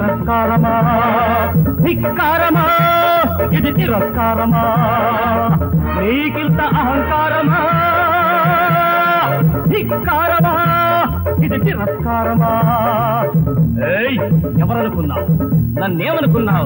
తిరస్కారమా ధిక్కారమా ఇది తిరస్కారమా నీకింత అహంకారమా ధిక్కారమా ఇది తిరస్కారమా ఏయ్ ఎవరనుకున్నావు నన్నేమనుకున్నావు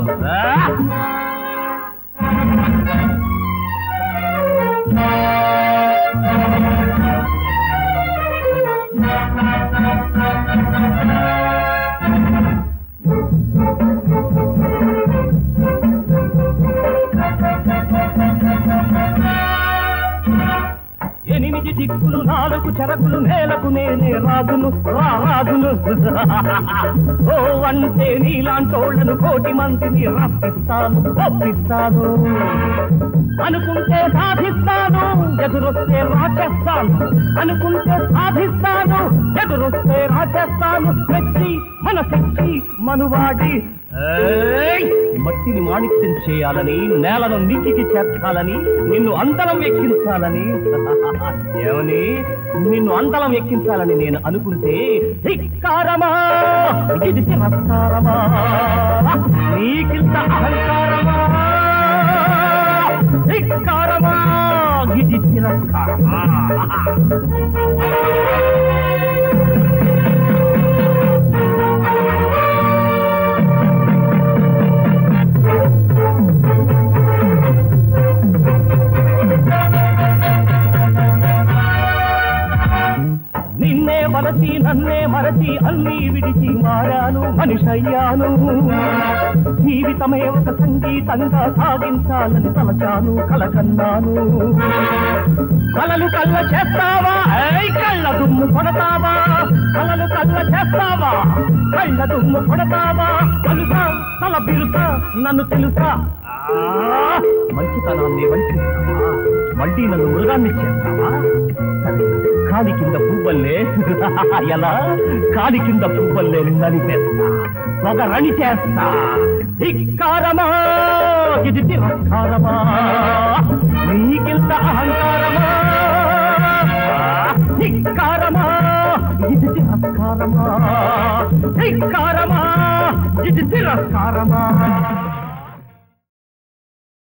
ఎనిమిది దిక్కులు నాలుగు చెరకులు నేలకు నేనే రాజును రాజును ఓ అంటే నీలాంటోళ్లను కోటి మందిని రప్పిస్తాను ఒప్పిస్తాను అనుకుంటే సాధిస్తాను ఎదురొస్తే రాచేస్తాను అనుకుంటే సాధిస్తాను ఎదురొస్తే రాచేస్తాను తెచ్చి మన తెచ్చి మనువాడి మట్టిని మాణిక్యం చేయాలని నేలను నీటికి చేర్చాలని నిన్ను అందలం ఎక్కించాలని ఏమని నిన్ను అందలం ఎక్కించాలని నేను అనుకుంటే ధిక్కారమా ఇది తిరస్కారమా నీకింత అహంకారమా ధిక్కారమా ఇది తిరస్కారమా నిన్నే వలచి నన్నే మరచి అన్నీ విడిచి మారాను మనిషయ్యాను జీవితమే ఒక సంగీతంగా సాగించాలని తలచాను కలకన్నాను కలలు కళ్ళ చేస్తావా కళ్ళ దుమ్ము కొడతావా కలలు కళ్ళ చేస్తావా కళ్ళ దుమ్ము కొడతావా తెలుసా తల బిరుసా నన్ను తెలుసా మంచితనాన్ని వంచిస్తావా మళ్ళీ నన్ను మృగాన్ని చేస్తావా కాలి కింద పువ్వల్లే ఎలా కాలి కింద పువ్వల్లే నలిపేస్తా ఒక రణి చేస్తా ధిక్కారమా ఇది తిరస్కారమా నీకింత అహంకారమా ధిక్కారమా ఇది తిరస్కారమా ధిక్కారమా ఇది తిరస్కారమా